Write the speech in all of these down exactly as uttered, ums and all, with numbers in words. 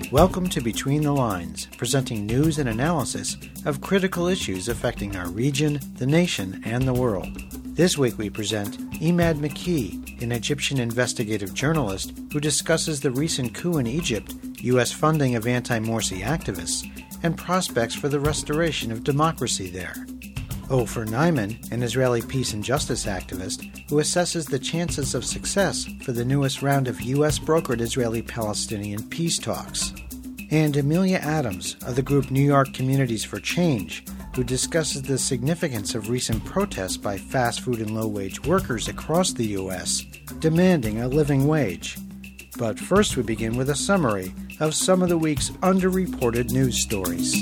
Welcome to Between the Lines, presenting news and analysis of critical issues affecting our region, the nation, and the world. This week we present Emad Makee, an Egyptian investigative journalist who discusses the recent coup in Egypt, U S funding of anti-Morsi activists, and prospects for the restoration of democracy there. Ofer Neiman, an Israeli peace and justice activist, who assesses the chances of success for the newest round of U S-brokered Israeli-Palestinian peace talks. And Amelia Adams of the group New York Communities for Change, who discusses the significance of recent protests by fast food and low-wage workers across the U S demanding a living wage. But first we begin with a summary of some of the week's underreported news stories.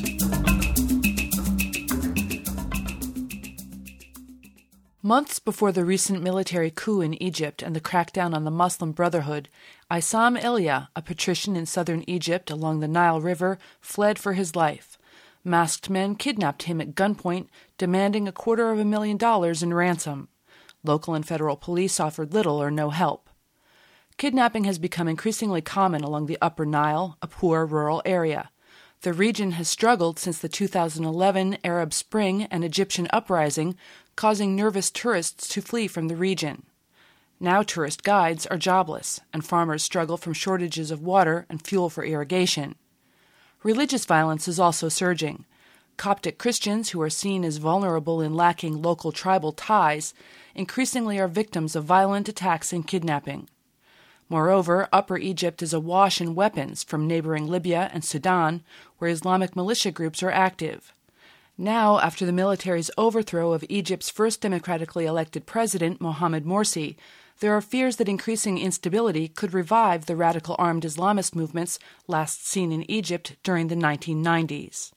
Months before the recent military coup in Egypt and the crackdown on the Muslim Brotherhood, Issam Elia, a patrician in southern Egypt along the Nile River, fled for his life. Masked men kidnapped him at gunpoint, demanding a quarter of a million dollars in ransom. Local and federal police offered little or no help. Kidnapping has become increasingly common along the Upper Nile, a poor rural area. The region has struggled since the two thousand eleven Arab Spring and Egyptian uprising, causing nervous tourists to flee from the region. Now tourist guides are jobless, and farmers struggle from shortages of water and fuel for irrigation. Religious violence is also surging. Coptic Christians, who are seen as vulnerable in lacking local tribal ties, increasingly are victims of violent attacks and kidnapping. Moreover, Upper Egypt is awash in weapons from neighboring Libya and Sudan, where Islamic militia groups are active. Now, after the military's overthrow of Egypt's first democratically elected president, Mohamed Morsi, there are fears that increasing instability could revive the radical armed Islamist movements last seen in Egypt during the nineteen nineties.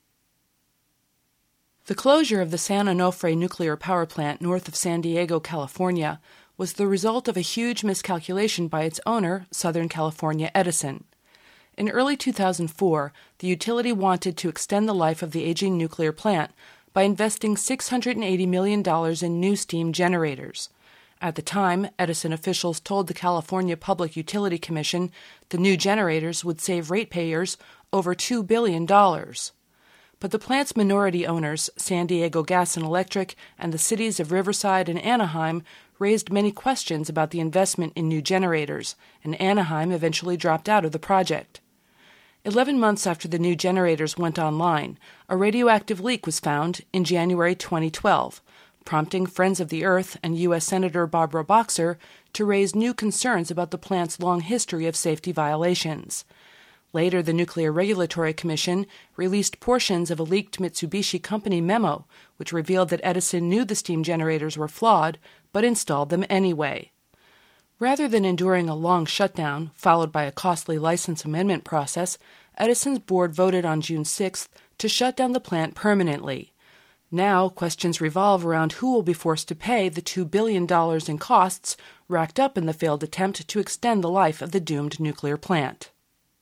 The closure of the San Onofre nuclear power plant north of San Diego, California, was the result of a huge miscalculation by its owner, Southern California Edison. In early two thousand four, the utility wanted to extend the life of the aging nuclear plant by investing six hundred eighty million dollars in new steam generators. At the time, Edison officials told the California Public Utility Commission the new generators would save ratepayers over two billion dollars. But the plant's minority owners, San Diego Gas and Electric, and the cities of Riverside and Anaheim, raised many questions about the investment in new generators, and Anaheim eventually dropped out of the project. Eleven months after the new generators went online, a radioactive leak was found in January twenty twelve, prompting Friends of the Earth and U S Senator Barbara Boxer to raise new concerns about the plant's long history of safety violations. Later, the Nuclear Regulatory Commission released portions of a leaked Mitsubishi Company memo, which revealed that Edison knew the steam generators were flawed, but installed them anyway. Rather than enduring a long shutdown, followed by a costly license amendment process, Edison's board voted on June sixth to shut down the plant permanently. Now, questions revolve around who will be forced to pay the two billion dollars in costs racked up in the failed attempt to extend the life of the doomed nuclear plant.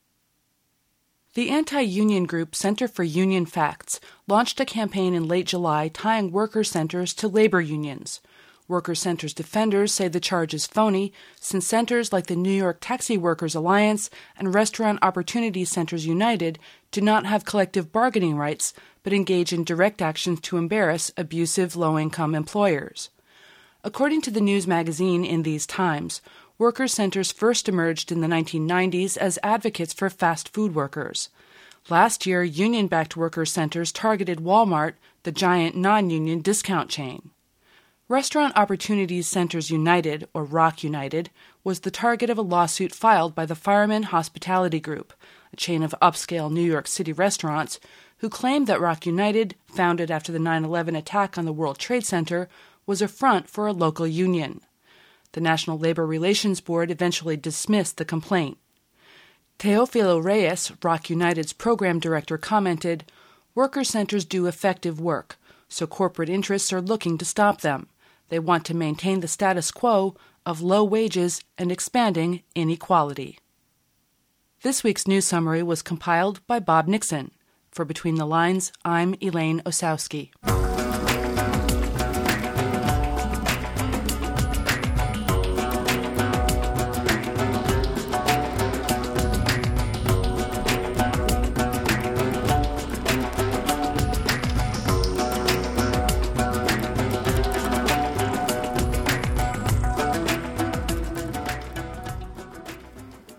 The anti-union group Center for Union Facts launched a campaign in late July tying worker centers to labor unions. Worker Centers defenders say the charge is phony, since centers like the New York Taxi Workers Alliance and Restaurant Opportunity Centers United do not have collective bargaining rights, but engage in direct actions to embarrass abusive low-income employers. According to the news magazine In These Times, worker centers first emerged in the nineteen nineties as advocates for fast food workers. Last year, union-backed worker centers targeted Walmart, the giant non-union discount chain. Restaurant Opportunities Centers United, or ROC United, was the target of a lawsuit filed by the Fireman Hospitality Group, a chain of upscale New York City restaurants, who claimed that ROC United, founded after the nine eleven attack on the World Trade Center, was a front for a local union. The National Labor Relations Board eventually dismissed the complaint. Teofilo Reyes, ROC United's program director, commented, "Worker centers do effective work, so corporate interests are looking to stop them. They want to maintain the status quo of low wages and expanding inequality." This week's news summary was compiled by Bob Nixon. For Between the Lines, I'm Elaine Osowski.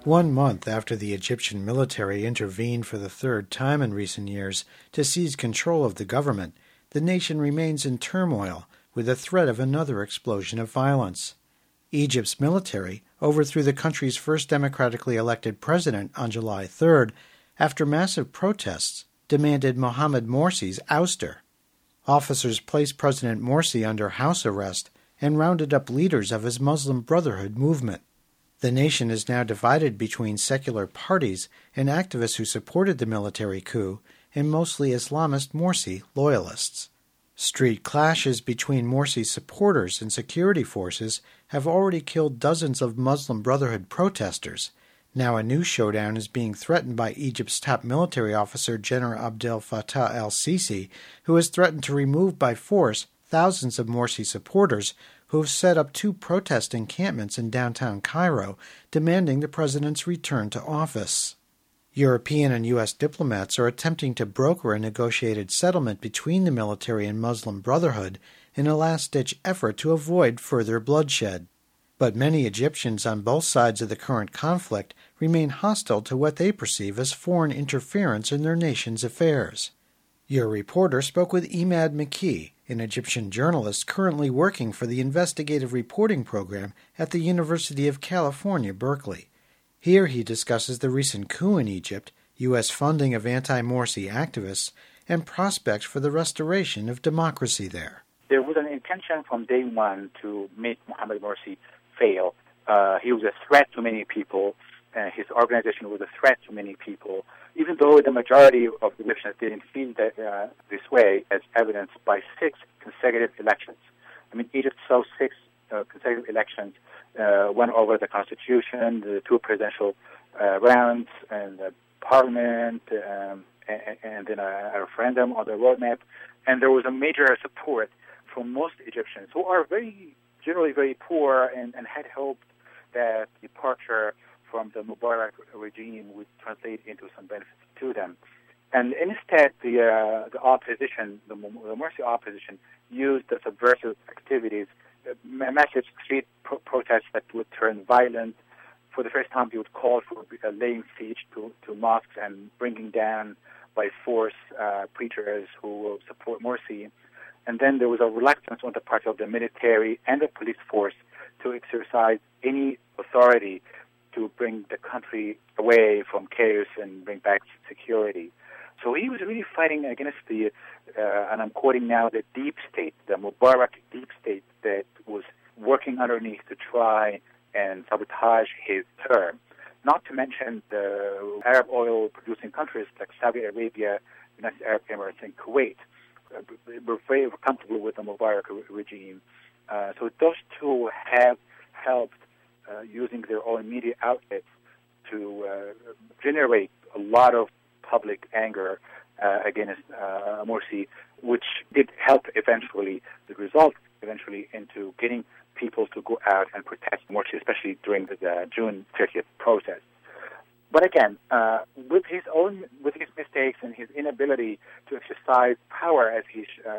One month after the Egyptian military intervened for the third time in recent years to seize control of the government, the nation remains in turmoil with the threat of another explosion of violence. Egypt's military overthrew the country's first democratically elected president on July third after massive protests demanded Mohamed Morsi's ouster. Officers placed President Morsi under house arrest and rounded up leaders of his Muslim Brotherhood movement. The nation is now divided between secular parties and activists who supported the military coup and mostly Islamist Morsi loyalists. Street clashes between Morsi's supporters and security forces have already killed dozens of Muslim Brotherhood protesters. Now a new showdown is being threatened by Egypt's top military officer, General Abdel Fattah el-Sisi, who has threatened to remove by force thousands of Morsi supporters who have set up two protest encampments in downtown Cairo demanding the president's return to office. European and U S diplomats are attempting to broker a negotiated settlement between the military and Muslim Brotherhood in a last-ditch effort to avoid further bloodshed. But many Egyptians on both sides of the current conflict remain hostile to what they perceive as foreign interference in their nation's affairs. Your reporter spoke with Emad Makee, an Egyptian journalist currently working for the investigative reporting program at the University of California, Berkeley. Here he discusses the recent coup in Egypt, U S funding of anti-Morsi activists, and prospects for the restoration of democracy there. There was an intention from day one to make Mohamed Morsi fail. Uh, he was a threat to many people, and his organization was a threat to many people, even though the majority of the Egyptians didn't feel that, uh, this way, as evidenced by six consecutive elections. I mean, Egypt saw six uh, consecutive elections, uh, one over the constitution, the two presidential uh, rounds, and the parliament, um, and, and then a, a referendum on the roadmap. And there was a major support from most Egyptians who are very, generally very poor and, and had hoped that departure from the Mubarak regime would translate into some benefits to them. And instead, the uh, the opposition, the, the Morsi opposition, used the subversive activities, uh, massive street pro- protests that would turn violent. For the first time, they would call for uh, laying siege to, to mosques and bringing down by force uh, preachers who will support Morsi. And then there was a reluctance on the part of the military and the police force to exercise any authority to bring the country away from chaos and bring back security. So he was really fighting against the, uh, and I'm quoting now, the deep state, the Mubarak deep state that was working underneath to try and sabotage his term. Not to mention the Arab oil-producing countries like Saudi Arabia, United Arab Emirates, and Kuwait uh, were very comfortable with the Mubarak regime. Uh, so those two have helped Uh, using their own media outlets to uh, generate a lot of public anger uh, against uh, Morsi, which did help eventually, the result eventually into getting people to go out and protest Morsi, especially during the, the June thirtieth protest. But again, uh, with his own, with his mistakes and his inability to exercise power as he, uh,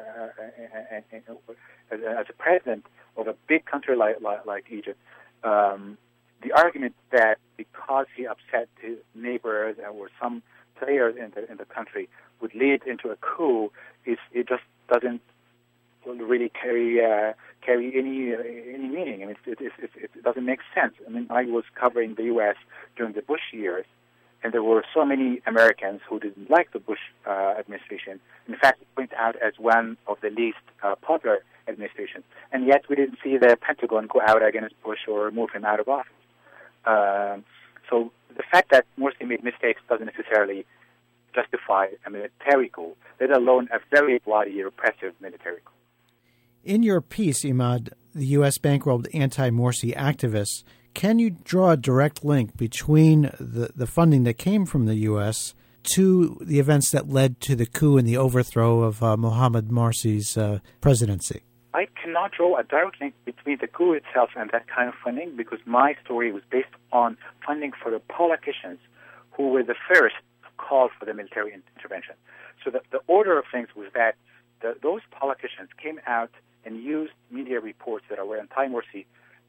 as, as a president of a big country like, like, like Egypt, Um, the argument that because he upset his neighbors or some players in the in the country would lead into a coup is it just doesn't really carry uh, carry any uh, any meaning. I mean, it, it, it, it doesn't make sense. I mean, I was covering the U S during the Bush years, and there were so many Americans who didn't like the Bush uh, administration. In fact, it went out as one of the least uh, popular administration, and yet we didn't see the Pentagon go out against Bush or move him out of office. Uh, so the fact that Morsi made mistakes doesn't necessarily justify a military coup, let alone a very bloody, repressive military coup. In your piece, Emad, the U S bankrolled anti-Morsi activists, can you draw a direct link between the, the funding that came from the U S to the events that led to the coup and the overthrow of uh, Mohamed Morsi's uh, presidency? I cannot draw a direct link between the coup itself and that kind of funding because my story was based on funding for the politicians who were the first to call for the military intervention. So the, the order of things was that the, those politicians came out and used media reports that were anti-Morsi to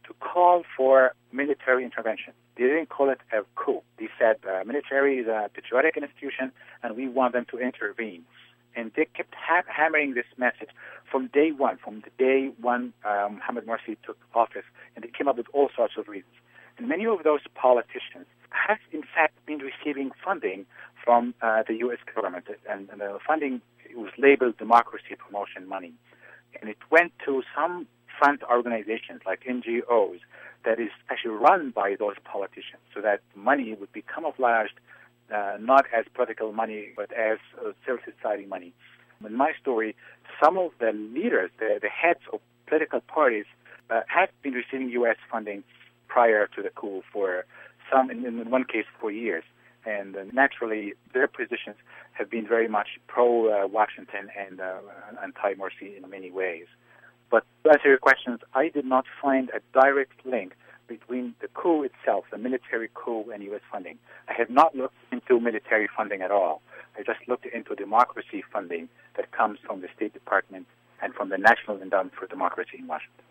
to call for military intervention. They didn't call it a coup. They said uh, military is a patriotic institution and we want them to intervene. And they kept ha- hammering this message from day one, from the day one um, Mohamed Morsi took office, and they came up with all sorts of reasons. And many of those politicians have, in fact, been receiving funding from uh, the U S government, and, and the funding was labeled democracy promotion money. And it went to some front organizations like N G Os that is actually run by those politicians, so that money would be camouflaged Uh, not as political money, but as uh, civil society money. In my story, some of the leaders, the, the heads of political parties, uh, have been receiving U S funding prior to the coup for some, in, in one case, for years. And uh, naturally, their positions have been very much pro-Washington uh, and uh, anti-Morsi in many ways. But to answer your questions, I did not find a direct link between the coup itself, the military coup, and U S funding. I have not looked into military funding at all. I just looked into democracy funding that comes from the State Department and from the National Endowment for Democracy in Washington.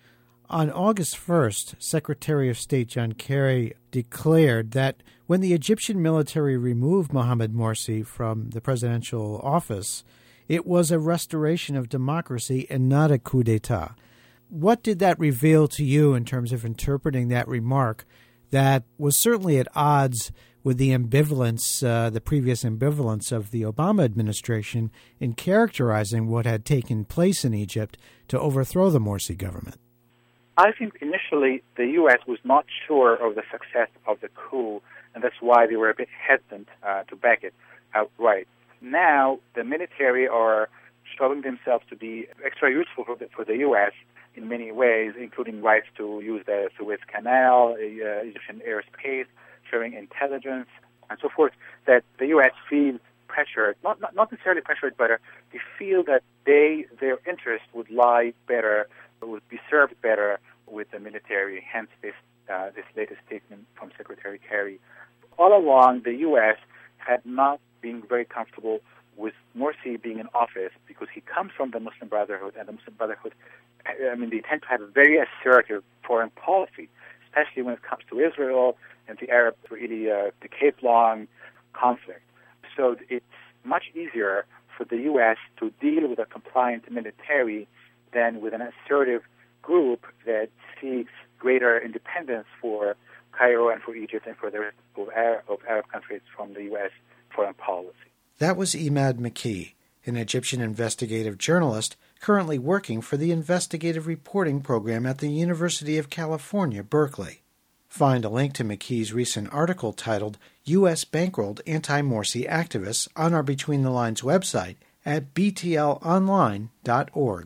On August first, Secretary of State John Kerry declared that when the Egyptian military removed Mohamed Morsi from the presidential office, it was a restoration of democracy and not a coup d'etat. What did that reveal to you in terms of interpreting that remark that was certainly at odds with the ambivalence, uh, the previous ambivalence of the Obama administration in characterizing what had taken place in Egypt to overthrow the Morsi government? I think initially the U S was not sure of the success of the coup, and that's why they were a bit hesitant uh, to back it outright. Now the military are showing themselves to be extra useful for the, for the U S in many ways, including rights to use the Suez Canal, uh, Egyptian airspace, sharing intelligence, and so forth, that the U S feels pressured, not, not, not necessarily pressured, but uh, they feel that they their interest would lie better, would be served better with the military, hence this, uh, this latest statement from Secretary Kerry. All along, the U S had not been very comfortable with Morsi being in office because he comes from the Muslim Brotherhood, and the Muslim Brotherhood, I mean, they tend to have a very assertive foreign policy, especially when it comes to Israel and the Arab-Israeli uh, decades-long conflict. So it's much easier for the U S to deal with a compliant military than with an assertive group that seeks greater independence for Cairo and for Egypt and for the rest of Arab, of Arab countries from the U S foreign policy. That was Emad McKee, an Egyptian investigative journalist currently working for the Investigative Reporting Program at the University of California, Berkeley. Find a link to McKee's recent article titled U S Bankrolled Anti-Morsi Activists on our Between the Lines website at b t l online dot org.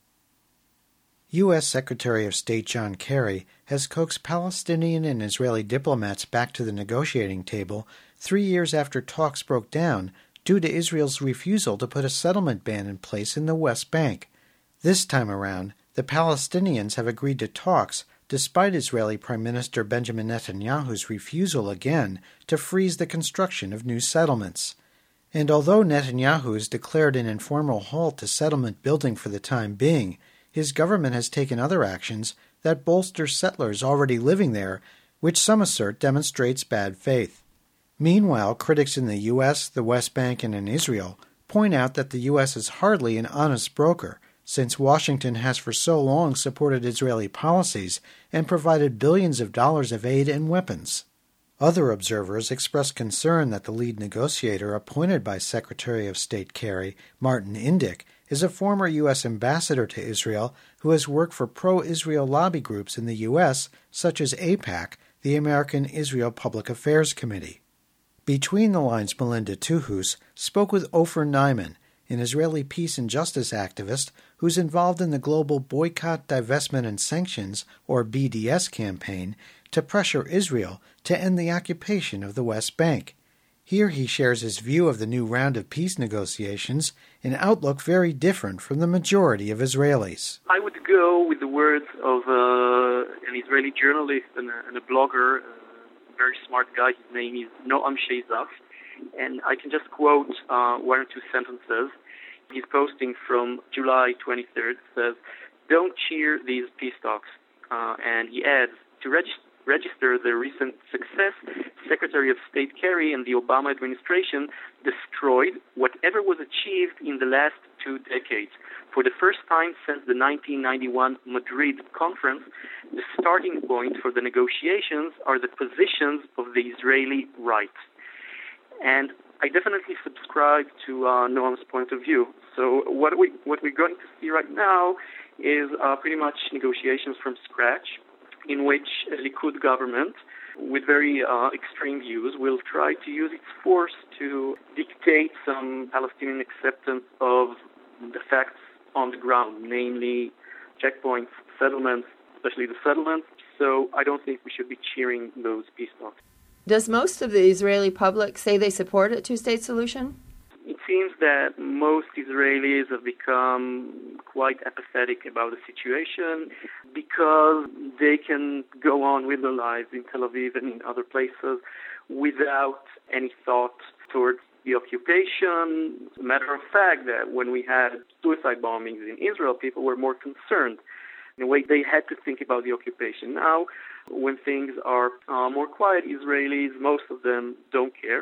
U S Secretary of State John Kerry has coaxed Palestinian and Israeli diplomats back to the negotiating table three years after talks broke down due to Israel's refusal to put a settlement ban in place in the West Bank. This time around, the Palestinians have agreed to talks despite Israeli Prime Minister Benjamin Netanyahu's refusal again to freeze the construction of new settlements. And although Netanyahu has declared an informal halt to settlement building for the time being, his government has taken other actions that bolster settlers already living there, which some assert demonstrates bad faith. Meanwhile, critics in the U S, the West Bank, and in Israel point out that the U S is hardly an honest broker, since Washington has for so long supported Israeli policies and provided billions of dollars of aid and weapons. Other observers express concern that the lead negotiator appointed by Secretary of State Kerry, Martin Indyk, is a former U S ambassador to Israel who has worked for pro-Israel lobby groups in the U S, such as AIPAC, the American Israel Public Affairs Committee. Between the Lines' Melinda Tuhus spoke with Ofer Nyman, an Israeli peace and justice activist who's involved in the global Boycott, Divestment, and Sanctions, or B D S campaign, to pressure Israel to end the occupation of the West Bank. Here he shares his view of the new round of peace negotiations, an outlook very different from the majority of Israelis. I would go with the words of uh, an Israeli journalist and a, and a blogger, a very smart guy. His name is Noam Sheizaf. And I can just quote uh, one or two sentences. He's posting from July twenty-third, says, "Don't cheer these peace talks. uh, and he adds, to register register the recent success, Secretary of State Kerry and the Obama administration destroyed whatever was achieved in the last two decades. For the first time since the nineteen ninety-one Madrid conference, the starting point for the negotiations are the positions of the Israeli right. And I definitely subscribe to uh, Noam's point of view. So what we what we're going to see right now is uh, pretty much negotiations from scratch, in which a Likud government with very uh, extreme views will try to use its force to dictate some Palestinian acceptance of the facts on the ground, namely checkpoints, settlements, especially the settlements. So I don't think we should be cheering those peace talks. Does most of the Israeli public say they support a two-state solution? It seems that most Israelis have become quite apathetic about the situation because they can go on with their lives in Tel Aviv and in other places without any thought towards the occupation. It's a matter of fact that when we had suicide bombings in Israel, people were more concerned. In a way, they had to think about the occupation. Now, when things are uh, more quiet, Israelis, most of them don't care.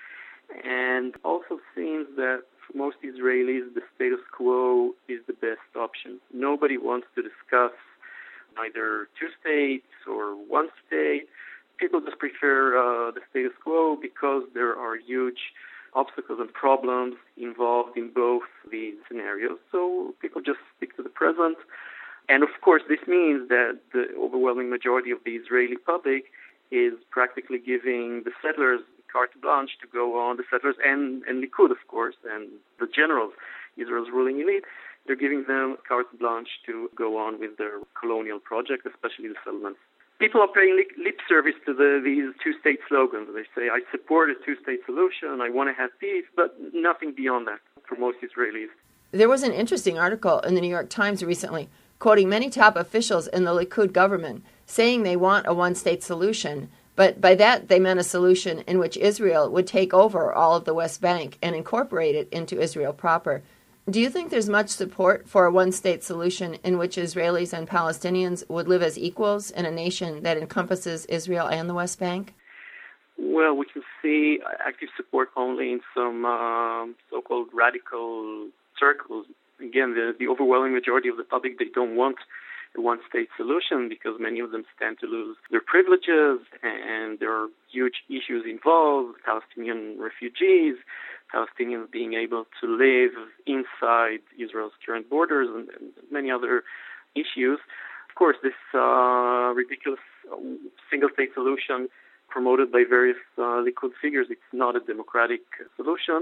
And also seems that for most Israelis, the status quo is the best option. Nobody wants to discuss either two states or one state. People just prefer uh, the status quo because there are huge obstacles and problems involved in both these scenarios. So people just stick to the present. And of course, this means that the overwhelming majority of the Israeli public is practically giving the settlers carte blanche to go on, the settlers and, and Likud, of course, and the generals, Israel's ruling elite, they're giving them carte blanche to go on with their colonial project, especially the settlements. People are paying lip, lip service to the, these two-state slogans. They say, I support a two-state solution, I want to have peace, but nothing beyond that for most Israelis. There was an interesting article in the New York Times recently quoting many top officials in the Likud government saying they want a one-state solution, but by that they meant a solution in which Israel would take over all of the West Bank and incorporate it into Israel proper. Do you think there's much support for a one-state solution in which Israelis and Palestinians would live as equals in a nation that encompasses Israel and the West Bank? Well, we can see active support only in some uh, so-called radical circles. Again, the, the overwhelming majority of the public, they don't want a one-state solution because many of them stand to lose their privileges and there are huge issues involved, Palestinian refugees, Palestinians being able to live inside Israel's current borders and, and many other issues. Of course, this uh, ridiculous single-state solution promoted by various uh, Likud figures, it's not a democratic solution.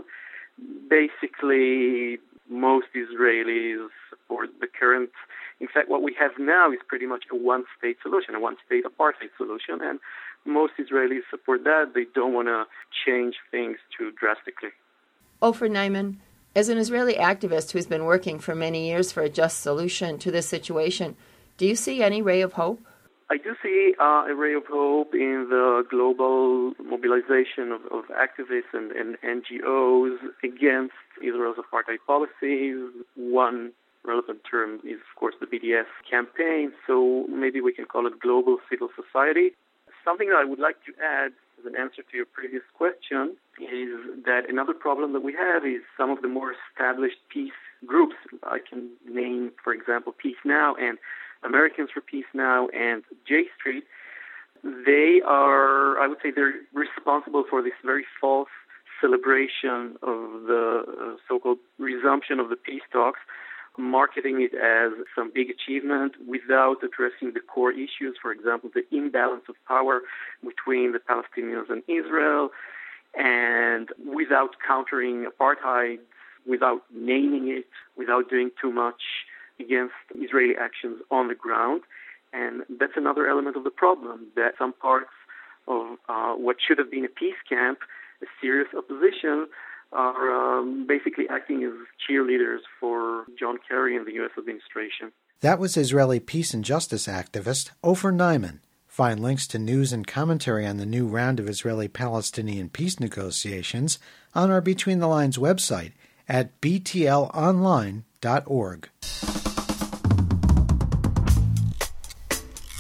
Basically, most Israelis support the current. In fact, what we have now is pretty much a one-state solution, a one-state apartheid solution, and most Israelis support that. They don't want to change things too drastically. Ofer Neiman, as an Israeli activist who's been working for many years for a just solution to this situation, do you see any ray of hope? I do see uh, a ray of hope in the global mobilization of, of activists and, and N G Os against Israel's apartheid policies. One relevant term is, of course, the B D S campaign, so maybe we can call it global civil society. Something that I would like to add as an answer to your previous question is that another problem that we have is some of the more established peace groups. I can name, for example, Peace Now and Americans for Peace Now and J Street. They are, I would say, they're responsible for this very false celebration of the uh, so-called resumption of the peace talks, marketing it as some big achievement without addressing the core issues, for example, the imbalance of power between the Palestinians and Israel, and without countering apartheid, without naming it, without doing too much against Israeli actions on the ground. And that's another element of the problem, that some parts of uh, what should have been a peace camp, a serious opposition, are um, basically acting as cheerleaders for John Kerry and the U S administration. That was Israeli peace and justice activist Ofer Neiman. Find links to news and commentary on the new round of Israeli-Palestinian peace negotiations on our Between the Lines website at b t l online dot org.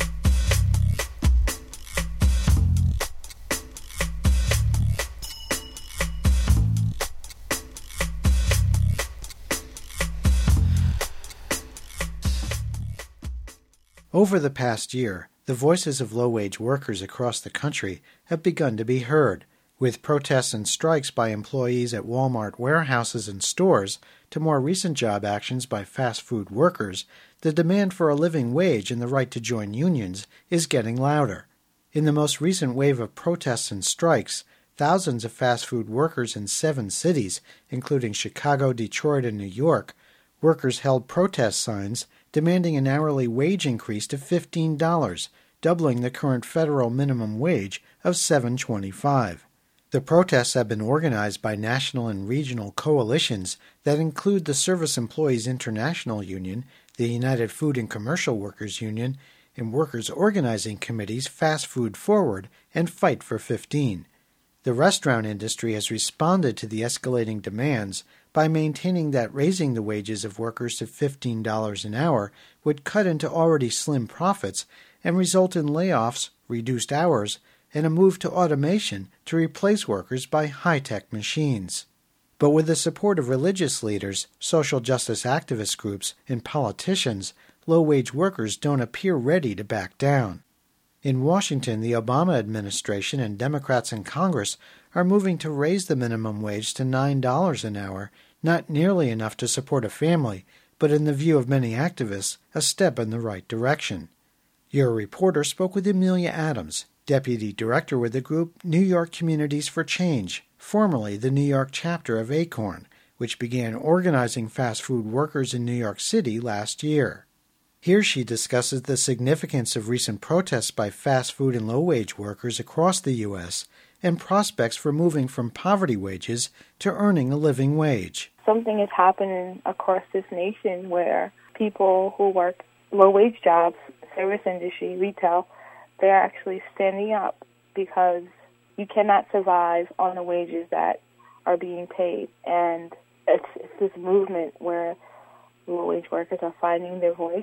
Over the past year, the voices of low-wage workers across the country have begun to be heard, with protests and strikes by employees at Walmart warehouses and stores to more recent job actions by fast food workers. The demand for a living wage and the right to join unions is getting louder. In the most recent wave of protests and strikes, thousands of fast food workers in seven cities, including Chicago, Detroit, and New York, workers held protest signs demanding an hourly wage increase to fifteen dollars, doubling the current federal minimum wage of seven dollars and twenty-five cents. The protests have been organized by national and regional coalitions that include the Service Employees International Union, the United Food and Commercial Workers Union, and workers' organizing committees Fast Food Forward and Fight for fifteen. The restaurant industry has responded to the escalating demands by maintaining that raising the wages of workers to fifteen dollars an hour would cut into already slim profits and result in layoffs, reduced hours, and a move to automation to replace workers by high-tech machines. But with the support of religious leaders, social justice activist groups, and politicians, low-wage workers don't appear ready to back down. In Washington, the Obama administration and Democrats in Congress are moving to raise the minimum wage to nine dollars an hour, not nearly enough to support a family, but in the view of many activists, a step in the right direction. Your reporter spoke with Amelia Adams, deputy director with the group New York Communities for Change, formerly the New York chapter of ACORN, which began organizing fast food workers in New York City last year. Here she discusses the significance of recent protests by fast food and low-wage workers across the U S and prospects for moving from poverty wages to earning a living wage. Something is happening across this nation where people who work low-wage jobs, service industry, retail, they're actually standing up because you cannot survive on the wages that are being paid. And it's, it's this movement where low-wage workers are finding their voice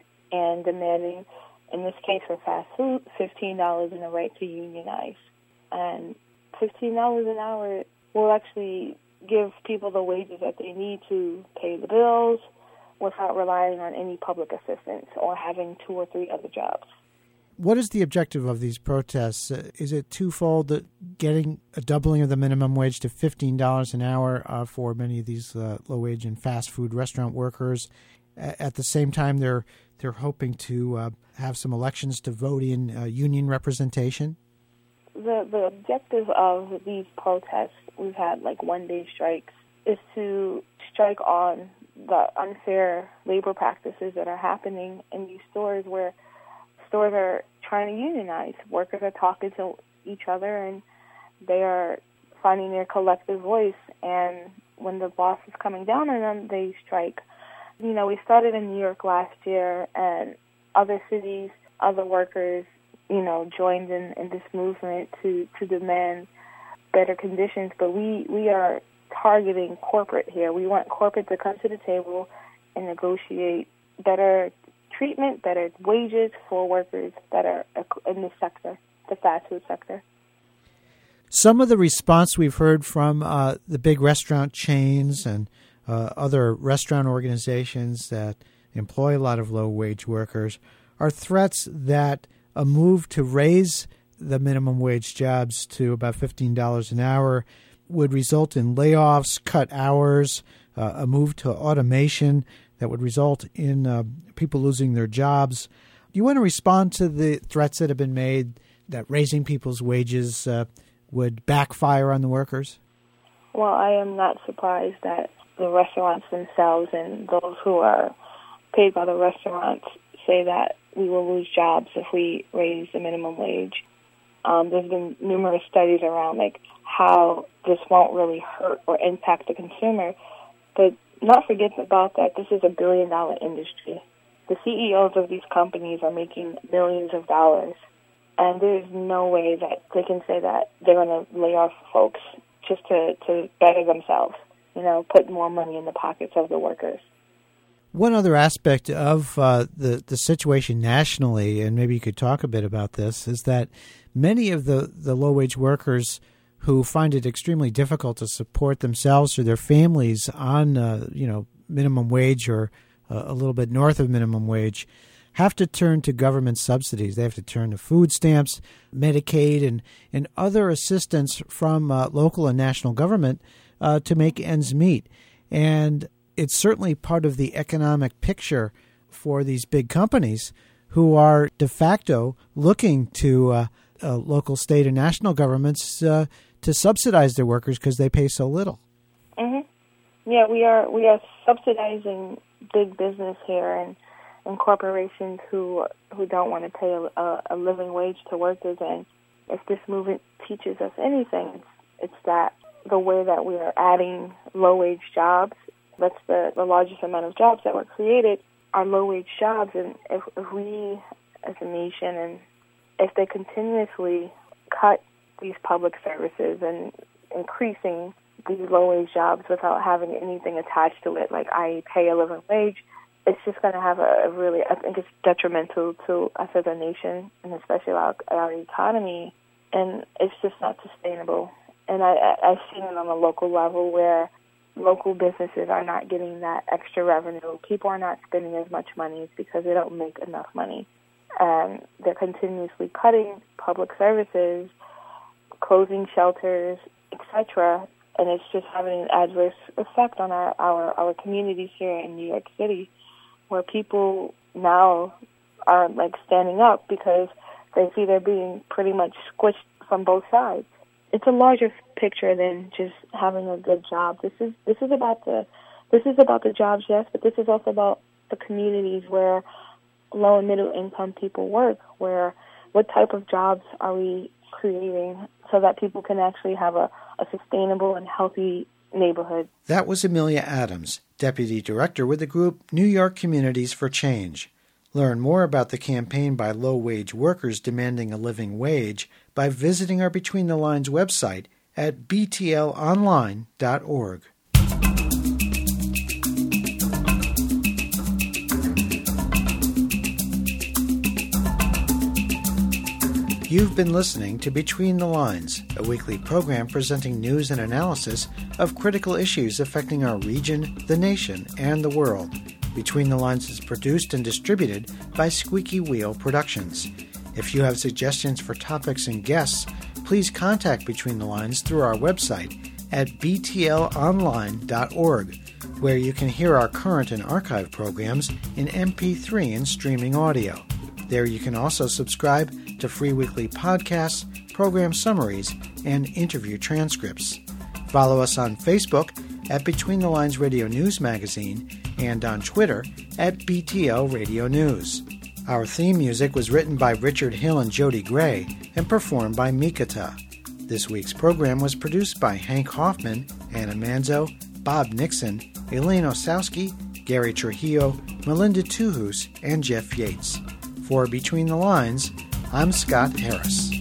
and demanding, in this case for fast food, fifteen dollars and a right to unionize. And fifteen dollars an hour will actually give people the wages that they need to pay the bills without relying on any public assistance or having two or three other jobs. What is the objective of these protests? Uh, is it twofold, that getting a doubling of the minimum wage to fifteen dollars an hour uh, for many of these uh, low-wage and fast food restaurant workers? A- at the same time, they're they're hoping to uh, have some elections to vote in uh, union representation? The, the objective of these protests, we've had like one-day strikes, is to strike on the unfair labor practices that are happening in these stores where stores are trying to unionize. Workers are talking to each other and they are finding their collective voice, and when the boss is coming down on them, they strike. You know, we started in New York last year, and other cities, other workers, you know, joined in, in this movement to, to demand better conditions, but we, we are targeting corporate here. We want corporate to come to the table and negotiate better treatment, better wages for workers that are in this sector, the fast food sector. Some of the response we've heard from uh, the big restaurant chains and uh, other restaurant organizations that employ a lot of low-wage workers are threats that a move to raise the minimum wage jobs to about fifteen dollars an hour would result in layoffs, cut hours, uh, a move to automation that would result in uh, people losing their jobs. Do you want to respond to the threats that have been made that raising people's wages uh, would backfire on the workers? Well, I am not surprised that the restaurants themselves and those who are paid by the restaurants say that we will lose jobs if we raise the minimum wage. Um, there's been numerous studies around like how this won't really hurt or impact the consumer, but not forget about that this is a billion-dollar industry. The C E Os of these companies are making millions of dollars, and there's no way that they can say that they're going to lay off folks just to, to better themselves, you know, put more money in the pockets of the workers. One other aspect of uh, the, the situation nationally, and maybe you could talk a bit about this, is that many of the, the low-wage workers who find it extremely difficult to support themselves or their families on, uh, you know, minimum wage or uh, a little bit north of minimum wage, have to turn to government subsidies. They have to turn to food stamps, Medicaid, and, and other assistance from uh, local and national government uh, to make ends meet. And it's certainly part of the economic picture for these big companies who are de facto looking to uh, uh, local, state, and national governments uh, to subsidize their workers because they pay so little. Mm-hmm. Yeah, we are we are subsidizing big business here and, and corporations who who don't want to pay a, a living wage to workers. And if this movement teaches us anything, it's, it's that the way that we are adding low-wage jobs, that's the, the largest amount of jobs that were created, are low-wage jobs. And if, if we, as a nation, and if they continuously cut these public services and increasing these low-wage jobs without having anything attached to it, like that is pay a living wage, it's just going to have a, a really, I think it's detrimental to us as a nation, and especially our, our economy, and it's just not sustainable. And I, I, I've seen it on a local level where local businesses are not getting that extra revenue. People are not spending as much money because they don't make enough money. And they're continuously cutting public services, closing shelters, et cetera, and it's just having an adverse effect on our, our, our communities here in New York City, where people now are like standing up because they see they're being pretty much squished from both sides. It's a larger picture than just having a good job. This is this is about the this is about the jobs, yes, but this is also about the communities where low and middle income people work. Where what type of jobs are we creating so that people can actually have a, a sustainable and healthy neighborhood? That was Amelia Adams, Deputy Director with the group New York Communities for Change. Learn more about the campaign by low-wage workers demanding a living wage by visiting our Between the Lines website at b t l online dot org. You've been listening to Between the Lines, a weekly program presenting news and analysis of critical issues affecting our region, the nation, and the world. Between the Lines is produced and distributed by Squeaky Wheel Productions. If you have suggestions for topics and guests, please contact Between the Lines through our website at b t l online dot org, where you can hear our current and archive programs in M P three and streaming audio. There you can also subscribe to free weekly podcasts, program summaries, and interview transcripts. Follow us on Facebook at Between the Lines Radio News Magazine and on Twitter at B T L Radio News. Our theme music was written by Richard Hill and Jody Gray and performed by Mikata. This week's program was produced by Hank Hoffman, Anna Manzo, Bob Nixon, Elaine Osowski, Gary Trujillo, Melinda Tuhus, and Jeff Yates. For Between the Lines, I'm Scott Harris.